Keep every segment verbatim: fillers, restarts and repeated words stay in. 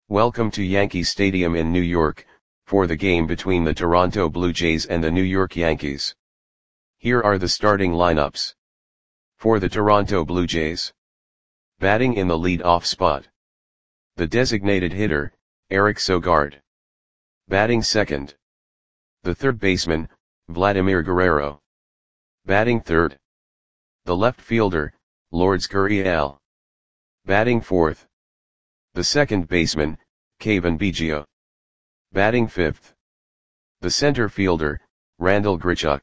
Welcome to Yankee Stadium in New York, for the game between the Toronto Blue Jays and the New York Yankees. Here are the starting lineups. For the Toronto Blue Jays. Batting in the lead-off spot. The designated hitter, Eric Sogard. Batting second. The third baseman, Vladimir Guerrero. Batting third. The left fielder, Lourdes Gurriel. Batting fourth. The second baseman, Cavan Biggio. Batting fifth. The center fielder, Randal Grichuk.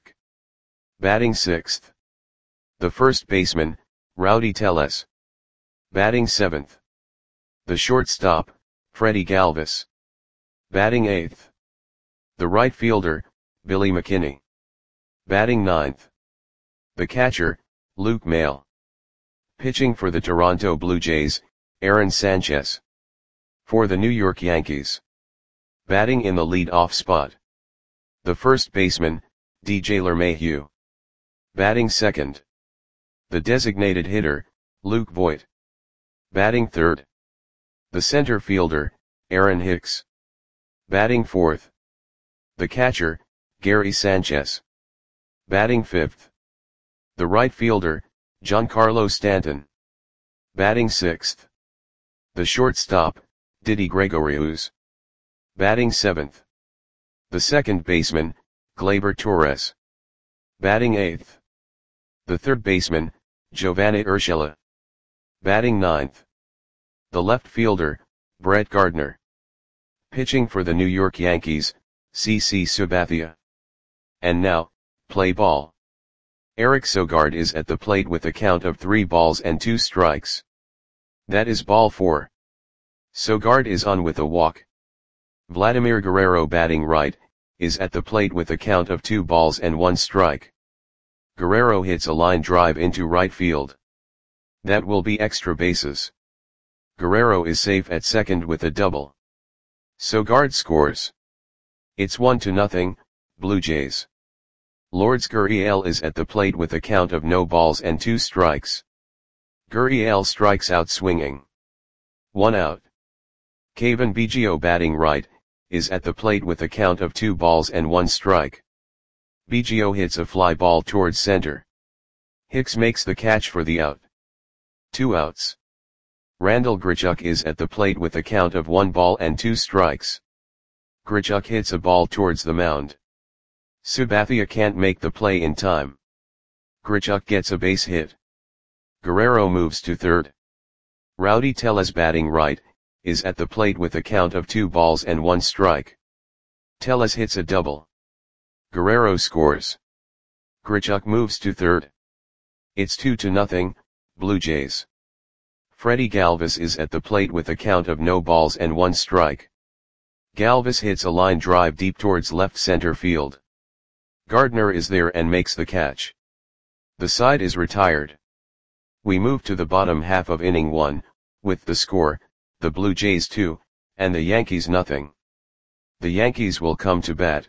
Batting sixth. The first baseman, Rowdy Tellez. Batting seventh. The shortstop, Freddie Galvis. Batting eighth. The right fielder, Billy McKinney. Batting ninth. The catcher, Luke Maile. Pitching for the Toronto Blue Jays, Aaron Sanchez. For the New York Yankees. Batting in the lead-off spot. The first baseman, D J LeMahieu. Batting second. The designated hitter, Luke Voit. Batting third. The center fielder, Aaron Hicks. Batting fourth. The catcher, Gary Sanchez. Batting fifth. The right fielder, Giancarlo Stanton. Batting sixth. The shortstop, Didi Gregorius. Batting seventh. The second baseman, Gleyber Torres. Batting eighth. The third baseman, Giovanni Urshela. Batting ninth. The left fielder, Brett Gardner. Pitching for the New York Yankees, C C Sabathia. And now, play ball. Eric Sogard is at the plate with a count of three balls and two strikes. That is ball four. Sogard is on with a walk. Vladimir Guerrero, batting right, is at the plate with a count of two balls and one strike. Guerrero hits a line drive into right field. That will be extra bases. Guerrero is safe at second with a double. Sogard scores. It's one to nothing, Blue Jays. Lourdes Gurriel is at the plate with a count of no balls and two strikes. Gurriel strikes out swinging. One out. Cavan Biggio, batting right, is at the plate with a count of two balls and one strike. Biggio hits a fly ball towards center. Hicks makes the catch for the out. Two outs. Randal Grichuk is at the plate with a count of one ball and two strikes. Grichuk hits a ball towards the mound. Sabathia can't make the play in time. Grichuk gets a base hit. Guerrero moves to third. Rowdy Tellez, batting right, is at the plate with a count of two balls and one strike. Tellez hits a double. Guerrero scores. Grichuk moves to third. It's two to nothing, Blue Jays. Freddie Galvis is at the plate with a count of no balls and one strike. Galvis hits a line drive deep towards left center field. Gardner is there and makes the catch. The side is retired. We move to the bottom half of inning one, with the score, the Blue Jays two, and the Yankees nothing. The Yankees will come to bat.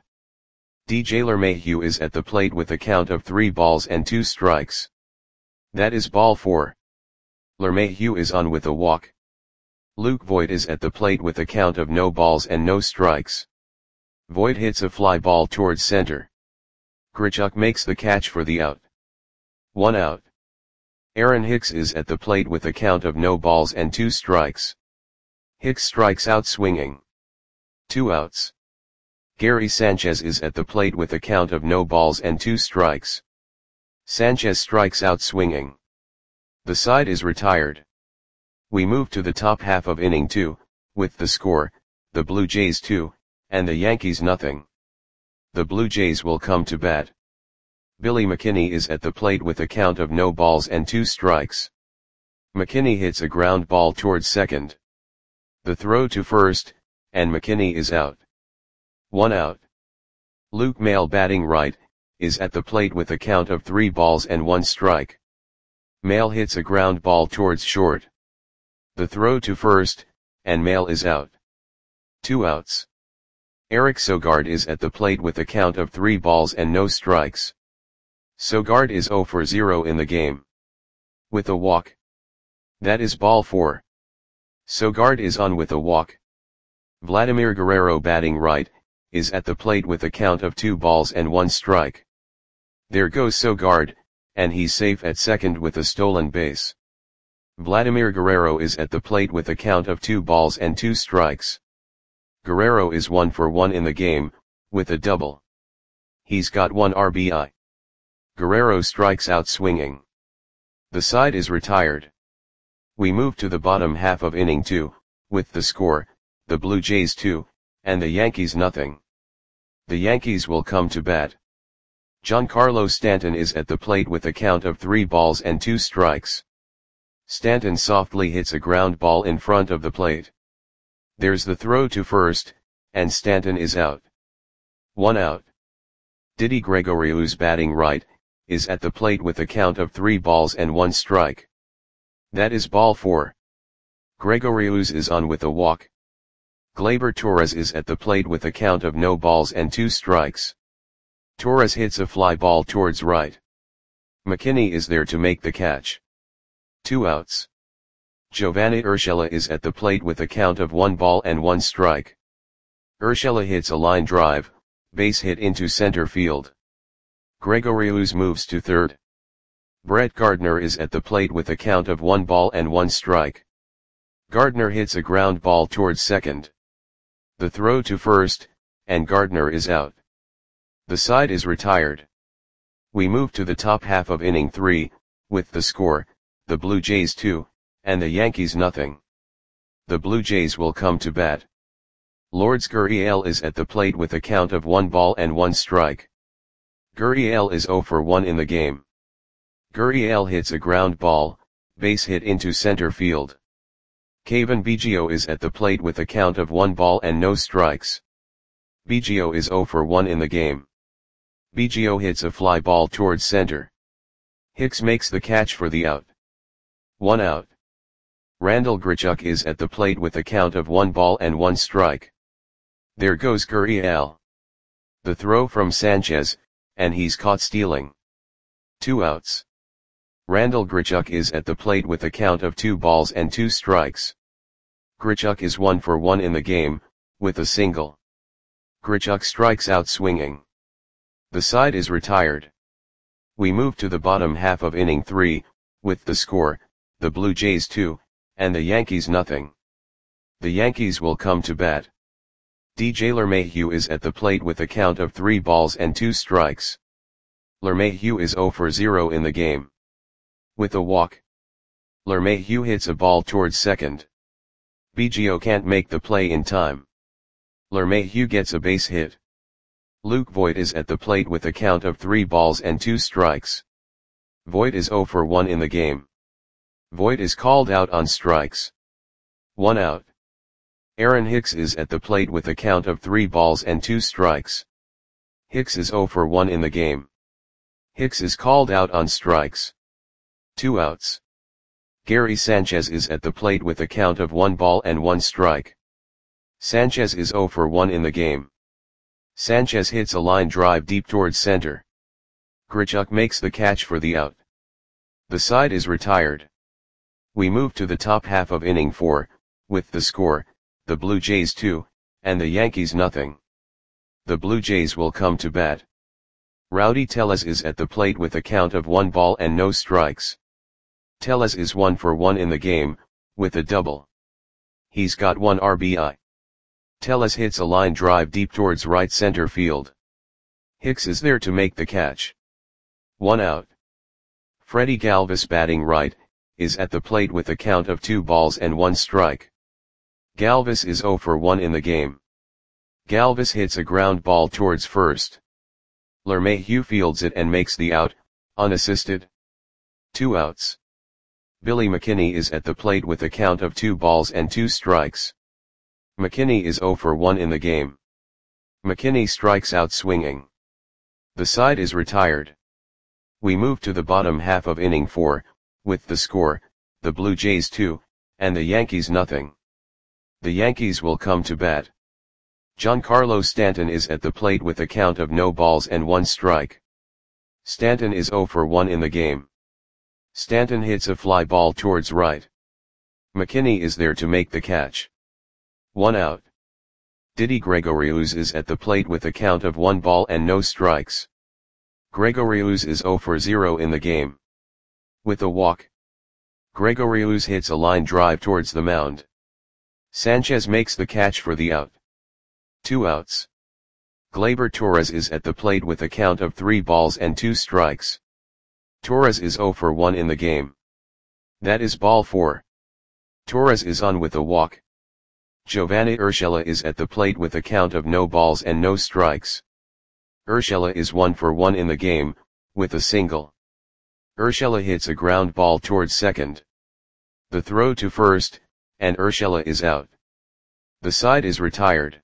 D J LeMahieu is at the plate with a count of three balls and two strikes. That is ball four. LeMahieu is on with a walk. Luke Voit is at the plate with a count of no balls and no strikes. Voit hits a fly ball towards center. Grichuk makes the catch for the out. One out. Aaron Hicks is at the plate with a count of no balls and two strikes. Hicks strikes out swinging. Two outs. Gary Sanchez is at the plate with a count of no balls and two strikes. Sanchez strikes out swinging. The side is retired. We move to the top half of inning two, with the score, the Blue Jays two, and the Yankees nothing. The Blue Jays will come to bat. Billy McKinney is at the plate with a count of no balls and two strikes. McKinney hits a ground ball towards second. The throw to first, and McKinney is out. One out. Luke Maile, batting right, is at the plate with a count of three balls and one strike. Maile hits a ground ball towards short. The throw to first, and Maile is out. Two outs. Eric Sogard is at the plate with a count of three balls and no strikes. Sogard is zero for zero in the game. With a walk. That is ball four. Sogard is on with a walk. Vladimir Guerrero batting right, is at the plate with a count of two balls and one strike. There goes Sogard, and he's safe at second with a stolen base. Vladimir Guerrero is at the plate with a count of two balls and two strikes. Guerrero is one for one in the game, with a double. He's got one R B I. Guerrero strikes out swinging. The side is retired. We move to the bottom half of inning two, with the score, the Blue Jays two, and the Yankees nothing. The Yankees will come to bat. Giancarlo Stanton is at the plate with a count of three balls and two strikes. Stanton softly hits a ground ball in front of the plate. There's the throw to first, and Stanton is out. One out. Didi Gregorius batting right, is at the plate with a count of three balls and one strike. That is ball four. Gregorius is on with a walk. Gleyber Torres is at the plate with a count of no balls and two strikes. Torres hits a fly ball towards right. McKinney is there to make the catch. Two outs. Giovanni Urshela is at the plate with a count of one ball and one strike. Urshela hits a line drive, base hit into center field. Gregorius moves to third. Brett Gardner is at the plate with a count of one ball and one strike. Gardner hits a ground ball towards second. The throw to first, and Gardner is out. The side is retired. We move to the top half of inning three, with the score, the Blue Jays two, and the Yankees nothing. The Blue Jays will come to bat. Lourdes Gurriel is at the plate with a count of one ball and one strike. Gurriel is zero for one in the game. Gurriel hits a ground ball, base hit into center field. Cavan Biggio is at the plate with a count of one ball and no strikes. Biggio is zero for one in the game. Biggio hits a fly ball towards center. Hicks makes the catch for the out. One out. Randal Grichuk is at the plate with a count of one ball and one strike. There goes Gurriel. The throw from Sanchez, and he's caught stealing. Two outs. Randal Grichuk is at the plate with a count of two balls and two strikes. Grichuk is one for one in the game, with a single. Grichuk strikes out swinging. The side is retired. We move to the bottom half of inning three, with the score, the Blue Jays two, and the Yankees nothing. The Yankees will come to bat. D J LeMahieu is at the plate with a count of three balls and two strikes. LeMahieu is zero for zero in the game. With a walk. LeMahieu hits a ball towards second. Biggio can't make the play in time. LeMahieu gets a base hit. Luke Voit is at the plate with a count of three balls and two strikes. Voit is zero for one in the game. Voit is called out on strikes. One out. Aaron Hicks is at the plate with a count of three balls and two strikes. Hicks is zero for one in the game. Hicks is called out on strikes. Two outs. Gary Sanchez is at the plate with a count of one ball and one strike. Sanchez is zero for one in the game. Sanchez hits a line drive deep towards center. Grichuk makes the catch for the out. The side is retired. We move to the top half of inning four, with the score, the Blue Jays two, and the Yankees nothing. The Blue Jays will come to bat. Rowdy Tellez is at the plate with a count of one ball and no strikes. Tellez is one for one in the game, with a double. He's got one R B I. Tellez hits a line drive deep towards right center field. Hicks is there to make the catch. One out. Freddie Galvis batting right, is at the plate with a count of two balls and one strike. Galvis is zero for one in the game. Galvis hits a ground ball towards first. LeMahieu fields it and makes the out, unassisted. Two outs. Billy McKinney is at the plate with a count of two balls and two strikes. McKinney is zero for one in the game. McKinney strikes out swinging. The side is retired. We move to the bottom half of inning four, with the score, the Blue Jays two, and the Yankees nothing. The Yankees will come to bat. Giancarlo Stanton is at the plate with a count of no balls and one strike. Stanton is zero for one in the game. Stanton hits a fly ball towards right. McKinney is there to make the catch. One out. Didi Gregorius is at the plate with a count of one ball and no strikes. Gregorius is zero for zero in the game. With a walk, Gregorius hits a line drive towards the mound. Sanchez makes the catch for the out. Two outs. Gleyber Torres is at the plate with a count of three balls and two strikes. Torres is zero for one in the game. That is ball four. Torres is on with a walk. Giovanni Urshela is at the plate with a count of no balls and no strikes. Urshela is one for one in the game, with a single. Urshela hits a ground ball towards second. The throw to first, and Urshela is out. The side is retired.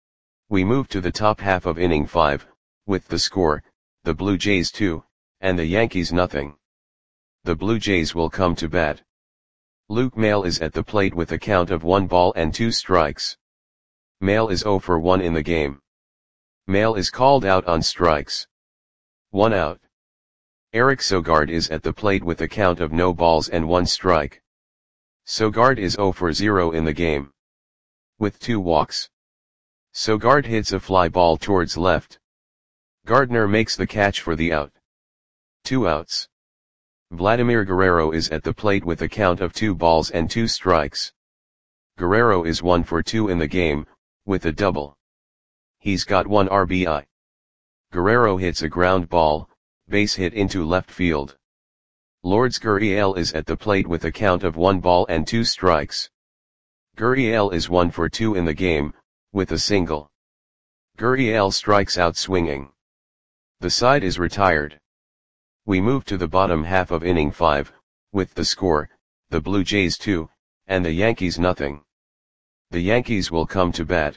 We move to the top half of inning five, with the score, the Blue Jays two, and the Yankees nothing. The Blue Jays will come to bat. Luke Maile is at the plate with a count of one ball and two strikes. Maile is zero for one in the game. Maile is called out on strikes. One out. Eric Sogard is at the plate with a count of no balls and one strike. Sogard is zero for zero in the game. With two walks, Sogard hits a fly ball towards left. Gardner makes the catch for the out. Two outs. Vladimir Guerrero is at the plate with a count of two balls and two strikes. Guerrero is one for two in the game, with a double. He's got one R B I. Guerrero hits a ground ball, base hit into left field. Lourdes Gurriel is at the plate with a count of one ball and two strikes. Gurriel is one for two in the game, with a single. Gurriel strikes out swinging. The side is retired. We move to the bottom half of inning five, with the score, the Blue Jays two, and the Yankees nothing. The Yankees will come to bat.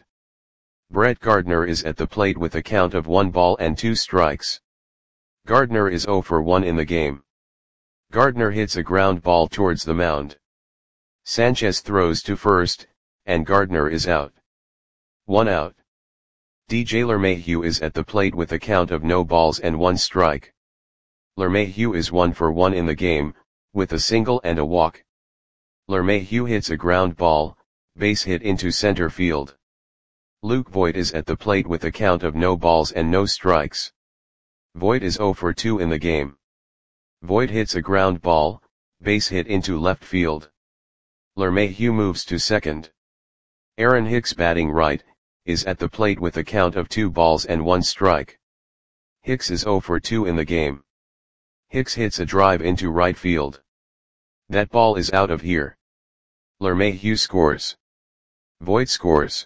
Brett Gardner is at the plate with a count of one ball and two strikes. Gardner is zero for one in the game. Gardner hits a ground ball towards the mound. Sanchez throws to first, and Gardner is out. One out. D J LeMahieu is at the plate with a count of no balls and one strike. LeMahieu is one for one in the game, with a single and a walk. LeMahieu hits a ground ball, base hit into center field. Luke Voit is at the plate with a count of no balls and no strikes. Voit is zero for two in the game. Voit hits a ground ball, base hit into left field. LeMahieu moves to second. Aaron Hicks, batting right, is at the plate with a count of two balls and one strike. Hicks is zero for two in the game. Hicks hits a drive into right field. That ball is out of here. LeMahieu scores. Voit scores.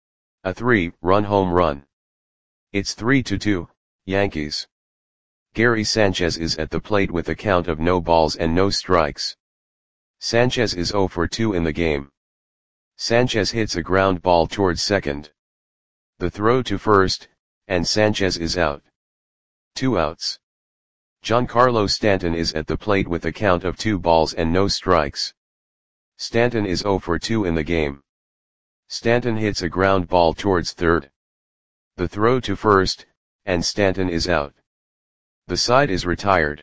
A three-run home run. It's three to two, Yankees. Gary Sanchez is at the plate with a count of no balls and no strikes. Sanchez is zero for two in the game. Sanchez hits a ground ball towards second. The throw to first, and Sanchez is out. Two outs. Giancarlo Stanton is at the plate with a count of two balls and no strikes. Stanton is zero for two in the game. Stanton hits a ground ball towards third. The throw to first, and Stanton is out. The side is retired.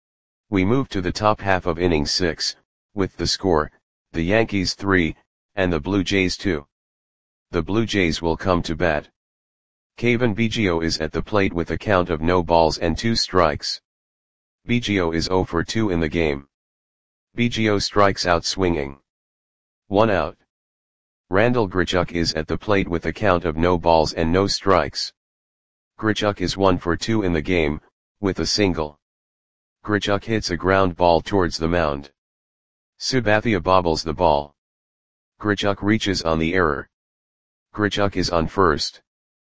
We move to the top half of inning six, with the score, the Yankees three, and the Blue Jays two. The Blue Jays will come to bat. Cavan Biggio is at the plate with a count of no balls and two strikes. Biggio is zero for two in the game. Biggio strikes out swinging. One out. Randal Grichuk is at the plate with a count of no balls and no strikes. Grichuk is one for two in the game, with a single. Grichuk hits a ground ball towards the mound. Sabathia bobbles the ball. Grichuk reaches on the error. Grichuk is on first.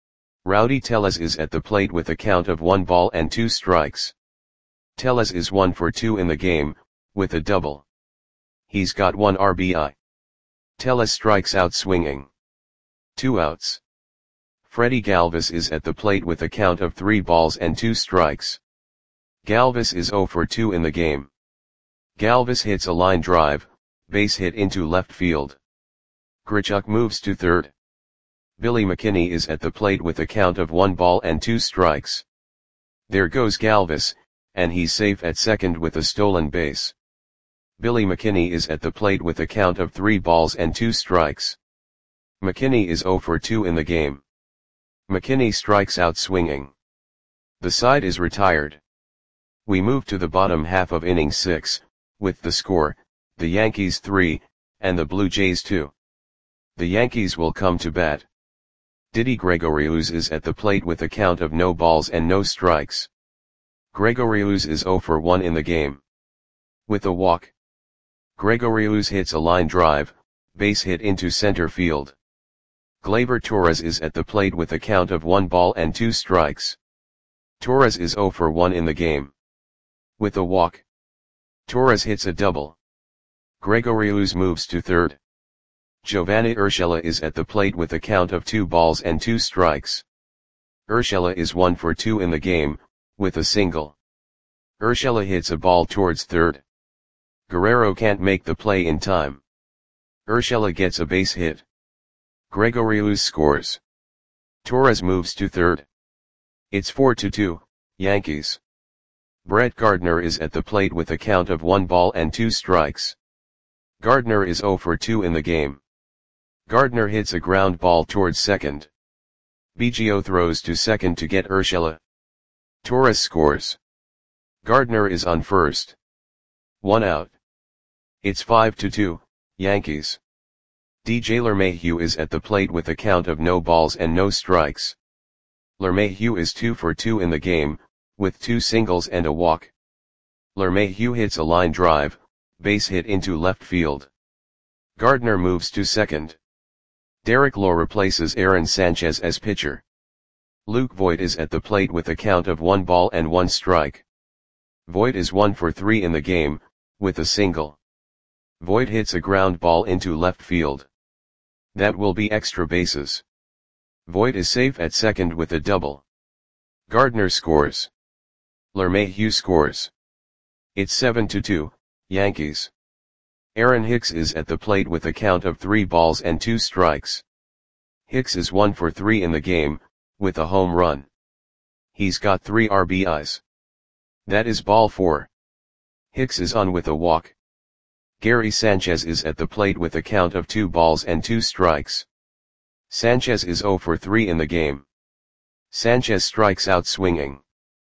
Rowdy Tellez is at the plate with a count of one ball and two strikes. Tellez is one for two in the game, with a double. He's got one R B I. Tellez strikes out swinging. Two outs. Freddie Galvis is at the plate with a count of three balls and two strikes. Galvis is zero for two in the game. Galvis hits a line drive, base hit into left field. Grichuk moves to third. Billy McKinney is at the plate with a count of one ball and two strikes. There goes Galvis, and he's safe at second with a stolen base. Billy McKinney is at the plate with a count of three balls and two strikes. McKinney is zero for two in the game. McKinney strikes out swinging. The side is retired. We move to the bottom half of inning six, with the score, the Yankees three, and the Blue Jays two. The Yankees will come to bat. Didi Gregorius is at the plate with a count of no balls and no strikes. Gregorius is zero for one in the game. With a walk. Gregorius hits a line drive, base hit into center field. Gleyber Torres is at the plate with a count of one ball and two strikes. Torres is zero for one in the game. With a walk. Torres hits a double. Gregorius moves to third. Giovanni Urshela is at the plate with a count of two balls and two strikes. Urshela is one for two in the game, with a single. Urshela hits a ball towards third. Guerrero can't make the play in time. Urshela gets a base hit. Gregorius scores. Torres moves to third. It's four to two, Yankees. Brett Gardner is at the plate with a count of one ball and two strikes. Gardner is zero for two in the game. Gardner hits a ground ball towards second. Biggio throws to second to get Urshela. Torres scores. Gardner is on first. One out. It's five to two, Yankees. D J LeMahieu is at the plate with a count of no balls and no strikes. LeMahieu is two for two in the game, with two singles and a walk. LeMahieu hits a line drive, base hit into left field. Gardner moves to second. Derek Lowe replaces Aaron Sanchez as pitcher. Luke Voit is at the plate with a count of one ball and one strike. Voit is one for three in the game, with a single. Voit hits a ground ball into left field. That will be extra bases. Voit is safe at second with a double. Gardner scores. LeMahieu scores. It's seven to two, Yankees. Aaron Hicks is at the plate with a count of three balls and two strikes. Hicks is one for three in the game, with a home run. He's got three R B Is. That is ball four. Hicks is on with a walk. Gary Sanchez is at the plate with a count of two balls and two strikes. Sanchez is zero for three in the game. Sanchez strikes out swinging.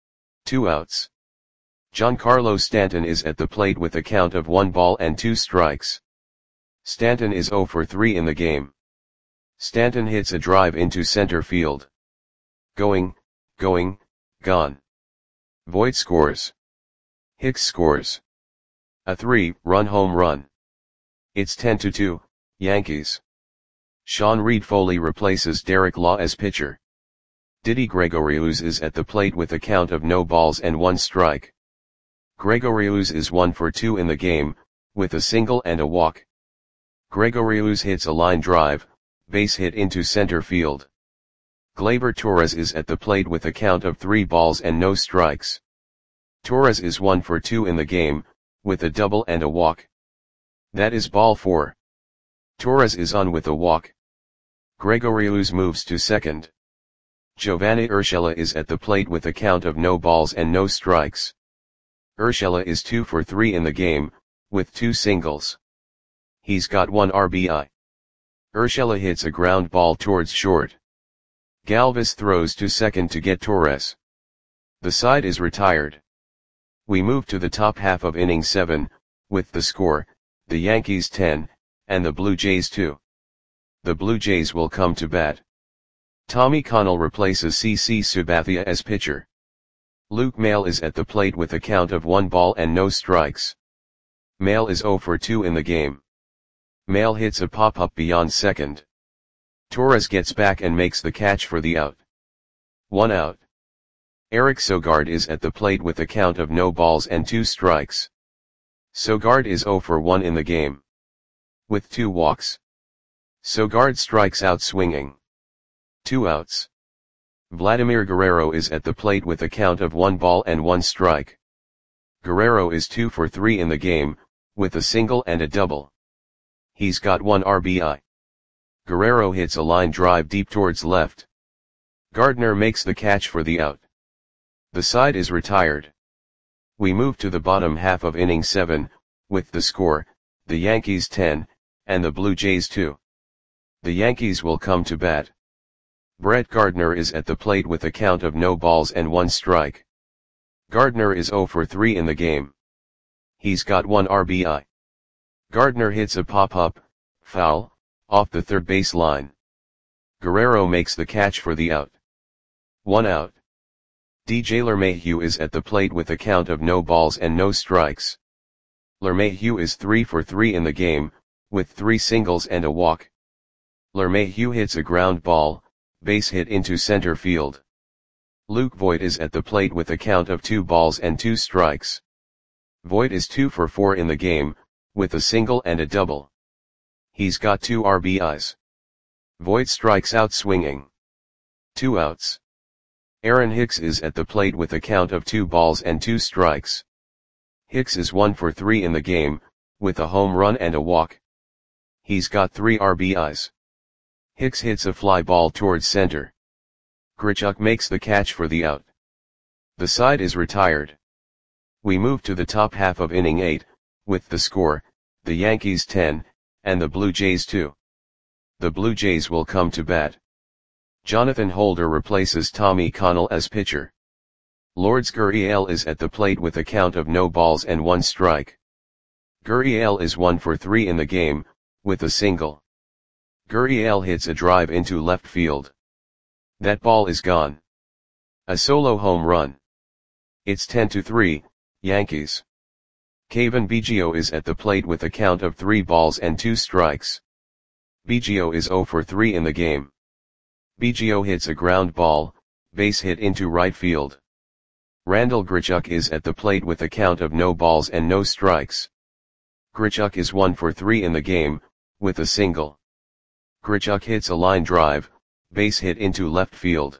Two outs. Giancarlo Stanton is at the plate with a count of one ball and two strikes. Stanton is zero for three in the game. Stanton hits a drive into center field. Going, going, gone. Voit scores. Hicks scores. A three-run home run. It's ten to two, Yankees. Sean Reed Foley replaces Derek Law as pitcher. Didi Gregorius is at the plate with a count of no balls and one strike. Gregorius is one for two in the game, with a single and a walk. Gregorius hits a line drive, base hit into center field. Gleyber Torres is at the plate with a count of three balls and no strikes. Torres is one for two in the game, with a double and a walk. That is ball four. Torres is on with a walk. Gregorius moves to second. Giovanni Urshela is at the plate with a count of no balls and no strikes. Urshela is two for three in the game, with two singles. He's got one R B I. Urshela hits a ground ball towards short. Galvis throws to second to get Torres. The side is retired. We move to the top half of inning seven, with the score, the Yankees ten, and the Blue Jays two. The Blue Jays will come to bat. Tommy Connell replaces C C Sabathia as pitcher. Luke Maile is at the plate with a count of one ball and no strikes. Maile is zero for two in the game. Maile hits a pop-up beyond second. Torres gets back and makes the catch for the out. One out. Eric Sogard is at the plate with a count of no balls and two strikes. Sogard is zero for one in the game. With two walks. Sogard strikes out swinging. Two outs. Vladimir Guerrero is at the plate with a count of one ball and one strike. Guerrero is two for three in the game, with a single and a double. He's got one R B I. Guerrero hits a line drive deep towards left. Gardner makes the catch for the out. The side is retired. We move to the bottom half of inning seven, with the score, the Yankees ten, and the Blue Jays two. The Yankees will come to bat. Brett Gardner is at the plate with a count of no balls and one strike. Gardner is oh for three in the game. He's got one R B I. Gardner hits a pop-up, foul, off the third base line. Guerrero makes the catch for the out. One out. D J LeMahieu is at the plate with a count of no balls and no strikes. LeMahieu is three for three in the game, with three singles and a walk. LeMahieu hits a ground ball, base hit into center field. Luke Voit is at the plate with a count of two balls and two strikes. Voit is two for four in the game, with a single and a double. He's got two R B Is. Voit strikes out swinging. Two outs. Aaron Hicks is at the plate with a count of two balls and two strikes. Hicks is one for three in the game, with a home run and a walk. He's got three R B Is. Hicks hits a fly ball towards center. Grichuk makes the catch for the out. The side is retired. We move to the top half of inning eight, with the score, the Yankees ten, and the Blue Jays two. The Blue Jays will come to bat. Jonathan Holder replaces Tommy Connell as pitcher. Lourdes Gurriel is at the plate with a count of no balls and one strike. Gurriel is one for three in the game, with a single. Gurriel hits a drive into left field. That ball is gone. A solo home run. It's ten to three, Yankees. Cavan Biggio is at the plate with a count of three balls and two strikes. Biggio is oh for three in the game. Biggio hits a ground ball, base hit into right field. Randal Grichuk is at the plate with a count of no balls and no strikes. Grichuk is one for three in the game, with a single. Grichuk hits a line drive, base hit into left field.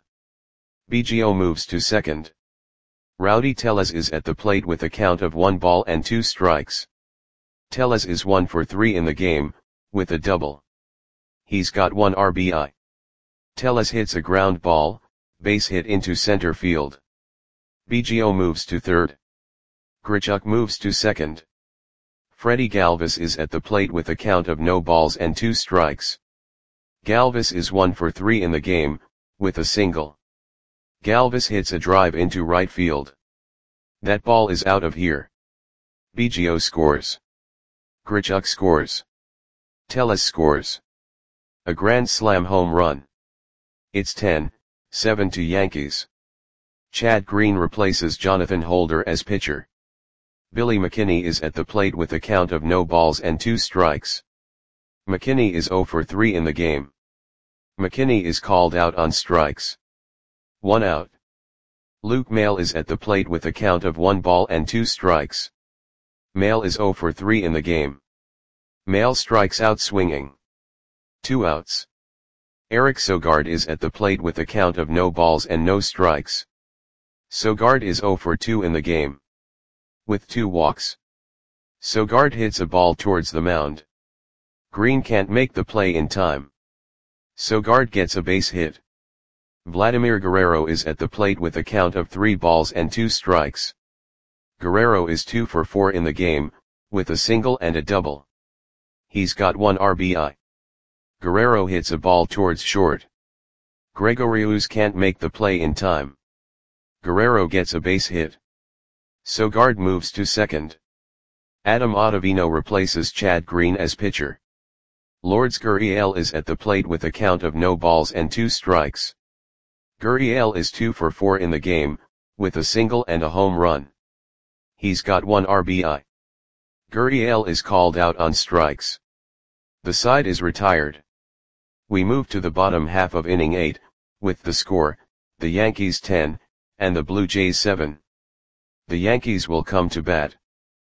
Biggio moves to second. Rowdy Tellez is at the plate with a count of one ball and two strikes. Tellez is one for three in the game, with a double. He's got one R B I. Tellez hits a ground ball, base hit into center field. Biggio moves to third. Grichuk moves to second. Freddie Galvis is at the plate with a count of no balls and two strikes. Galvis is one for three in the game, with a single. Galvis hits a drive into right field. That ball is out of here. Biggio scores. Grichuk scores. Tellez scores. A grand slam home run. It's ten seven to Yankees. Chad Green replaces Jonathan Holder as pitcher. Billy McKinney is at the plate with a count of no balls and two strikes. McKinney is oh for three in the game. McKinney is called out on strikes. One out. Luke Maile is at the plate with a count of one ball and two strikes. Maile is oh for three in the game. Maile strikes out swinging. Two outs. Eric Sogard is at the plate with a count of no balls and no strikes. Sogard is oh for two in the game. With two walks. Sogard hits a ball towards the mound. Green can't make the play in time. Sogard gets a base hit. Vladimir Guerrero is at the plate with a count of three balls and two strikes. Guerrero is two for four in the game, with a single and a double. He's got one R B I. Guerrero hits a ball towards short. Gregorius can't make the play in time. Guerrero gets a base hit. Sogard moves to second. Adam Ottavino replaces Chad Green as pitcher. Lourdes Gurriel is at the plate with a count of no balls and two strikes. Gurriel is two for four in the game, with a single and a home run. He's got one R B I. Gurriel is called out on strikes. The side is retired. We move to the bottom half of inning eight, with the score, the Yankees ten, and the Blue Jays seven. The Yankees will come to bat.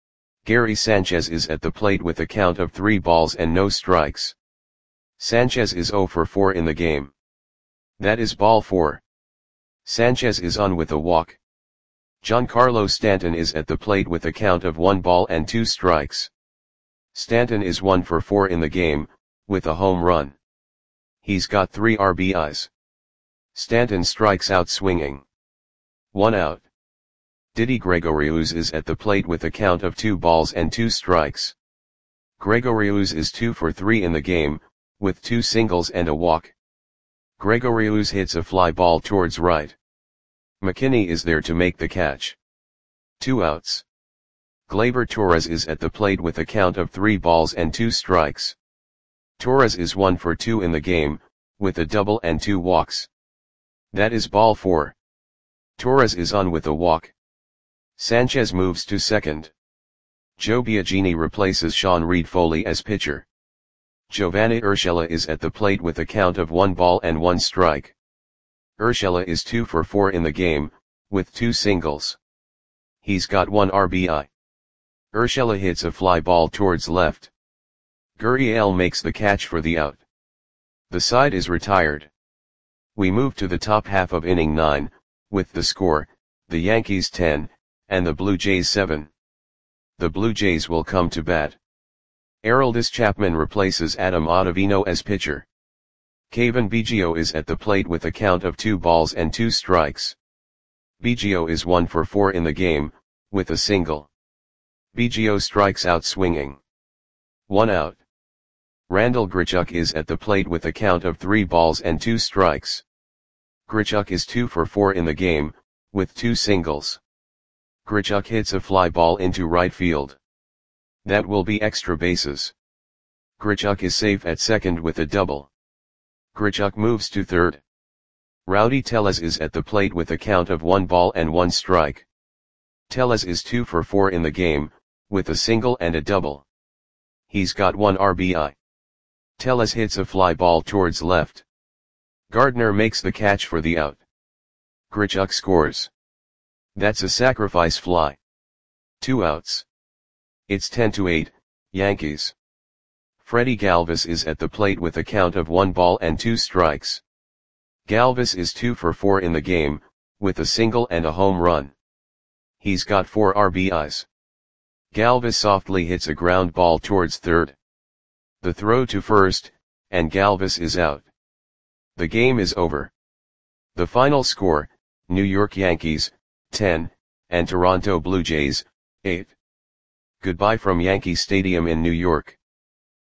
Gary Sanchez is at the plate with a count of three balls and no strikes. Sanchez is oh for four in the game. That is ball four. Sanchez is on with a walk. Giancarlo Stanton is at the plate with a count of one ball and two strikes. Stanton is one for four in the game, with a home run. He's got three R B Is. Stanton strikes out swinging. One out. Didi Gregorius is at the plate with a count of two balls and two strikes. Gregorius is two for three in the game, with two singles and a walk. Gregorius hits a fly ball towards right. McKinney is there to make the catch. Two outs. Gleyber Torres is at the plate with a count of three balls and two strikes. Torres is one for two in the game, with a double and two walks. That is ball four. Torres is on with a walk. Sanchez moves to second. Joe Biagini replaces Sean Reed-Foley as pitcher. Giovanni Urshela is at the plate with a count of one ball and one strike. Urshela is two for four in the game, with two singles. He's got one R B I. Urshela hits a fly ball towards left. Gurriel makes the catch for the out. The side is retired. We move to the top half of inning nine, with the score, the Yankees ten, and the Blue Jays seven. The Blue Jays will come to bat. Aroldis Chapman replaces Adam Ottavino as pitcher. Cavan Biggio is at the plate with a count of two balls and two strikes. Biggio is one for four in the game, with a single. Biggio strikes out swinging. One out. Randal Grichuk is at the plate with a count of three balls and two strikes. Grichuk is two for four in the game, with two singles. Grichuk hits a fly ball into right field. That will be extra bases. Grichuk is safe at second with a double. Grichuk moves to third. Rowdy Tellez is at the plate with a count of one ball and one strike. Tellez is two for four in the game, with a single and a double. He's got one R B I. Tellez hits a fly ball towards left. Gardner makes the catch for the out. Grichuk scores. That's a sacrifice fly. Two outs. It's ten to eight, Yankees. Freddie Galvis is at the plate with a count of one ball and two strikes. Galvis is two for four in the game, with a single and a home run. He's got four R B Is. Galvis softly hits a ground ball towards third. The throw to first, and Galvis is out. The game is over. The final score, New York Yankees, ten, and Toronto Blue Jays, eight. Goodbye from Yankee Stadium in New York.